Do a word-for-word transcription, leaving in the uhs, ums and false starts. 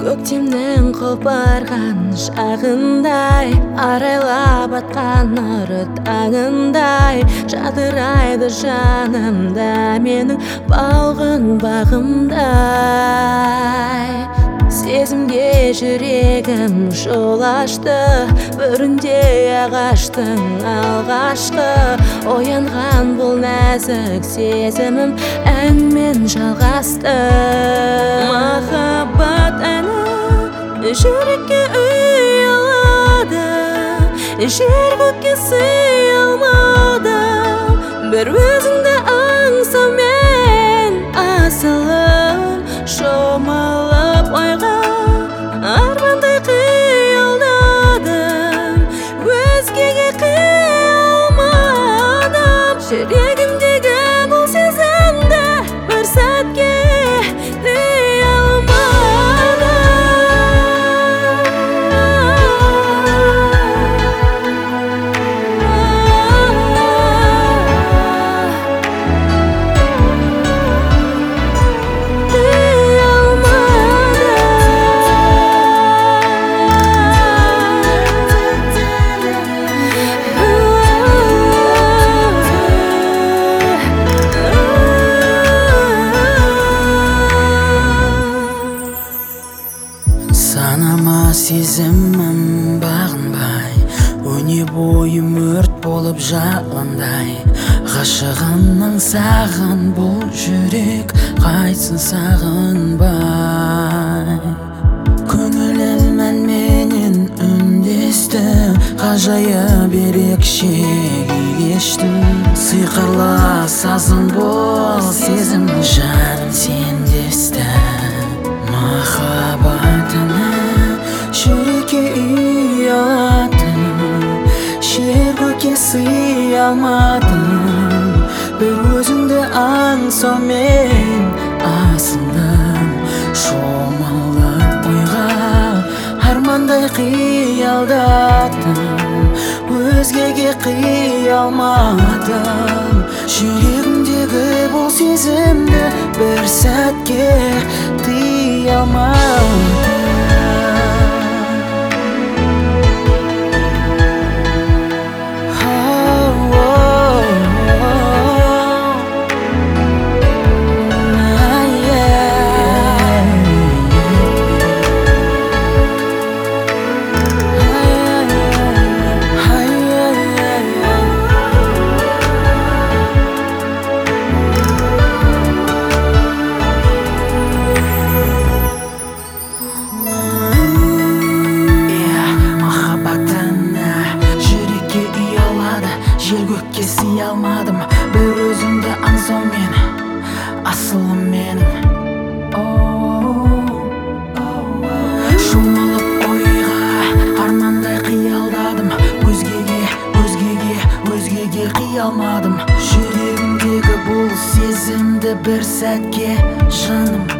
көктемнің қопарған шағындай, арайлап атқан нұры таңындай жадырайды жанымда менің балғын бағымдай. Сезімге жүрегім жол ашты, өрінде ағаштың алғашқы оянған бұл нәзік сезімім әнмен жалғасты. Махаббат әні жүрекке үй алады, жер көкке сый алмады, бір өзіңді аңсаумен асылым шомылып ойға армандай қиялдадым, өзгеге қиялмадым. Жүрегімдегі бұл сезімді бір сәтке дей алмадым. Санама сезімім бағынбай, өне бойым өрт болып жалындай. Ғашығымның саған бұл жүрек қайтсын сағынбай. Көңілім мәнменен үндесті, ғажайып ерекше күй кешті. Сиқырлы сазым бол сезімнің жаным сендесті. Махаббатыны жүрекке үй алатын, жер көкке сый алмадым, бір өзіңді аңсаумен асылдым. Шомылып ойға армандай қиялдадым, өзгеге қиялмадым. Жүрегімдегі бұл сезімді бір сәтке дей алмадым. Жер көкке сый алмадым, бір өзіңді аңсаумен асылым менің. Шомылып ойға армандай қиялдадым, өзгеге, өзгеге, өзгеге қиялмадым. Жүрегімдегі бұл сезімді бір сәтке жаным